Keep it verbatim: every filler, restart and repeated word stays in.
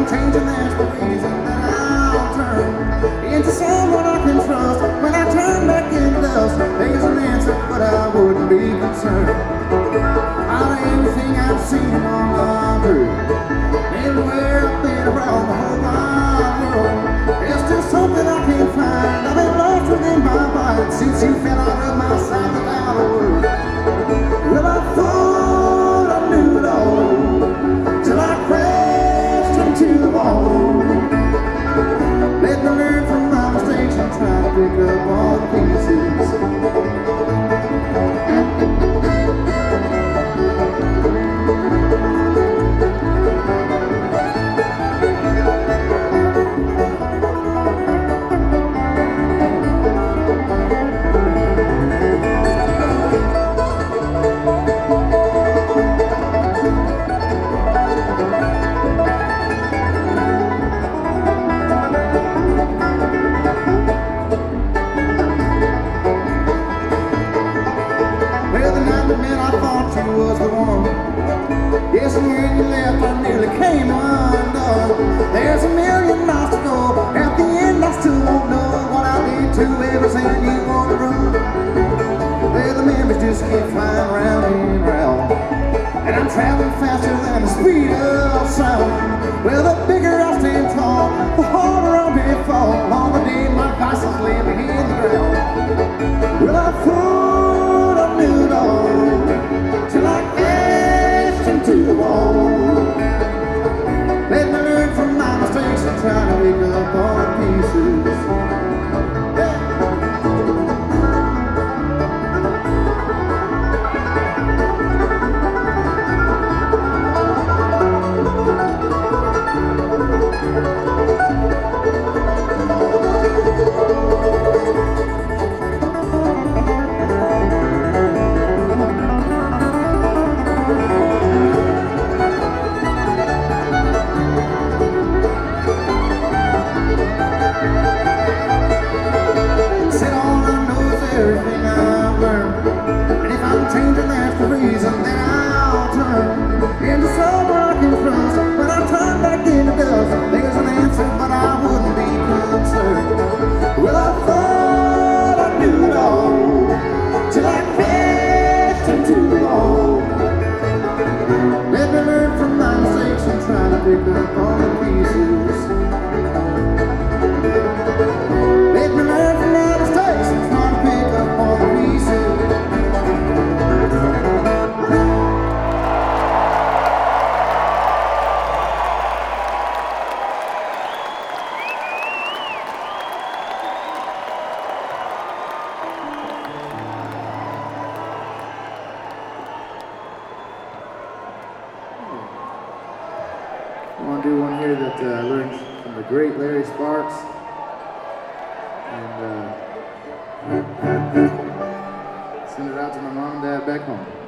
I'm changing, that's the reason that I'll turn into someone I can trust. When I turn back into dust, there's an answer, but I wouldn't be concerned. Out of everything I've seen on my road, everywhere I've been around the whole wide world, there's still something I can't find. I've been lost within my mind since you fell out of my sight without a word. Well, I thought I knew it all till I crashed into the wall. Let me learn from my mistakes and try to pick up all the pieces. Man, I thought you was the one. Yes, and when you left, I nearly came undone. There's a million miles to go. At the end, I still won't know what I did to ever send you on the road. Well, the memories just keep flying round and round, and I'm traveling faster than the speed of sound. Well, the bigger I stand tall, the harder I'll be fall. On the day my bicycle's lay me in the ground. Well, I thought I knew it all till I crashed into the wall. Let me learn from my mistakes and try to pick up all the pieces. Everything I've learned, and if I'm changing, that's the reason that I'll turn into someone I can trust. When I turn back into dust, there's an answer, but I wouldn't be concerned. Well, I thought I knew it all till I crashed into the wall. Let me learn from my mistakes and try to pick up all the pieces. Let me learn from my mistakes and try to pick up all the pieces. I want to do one here that uh, I learned from the great Larry Sparks. And uh, send it out to my mom and dad back home.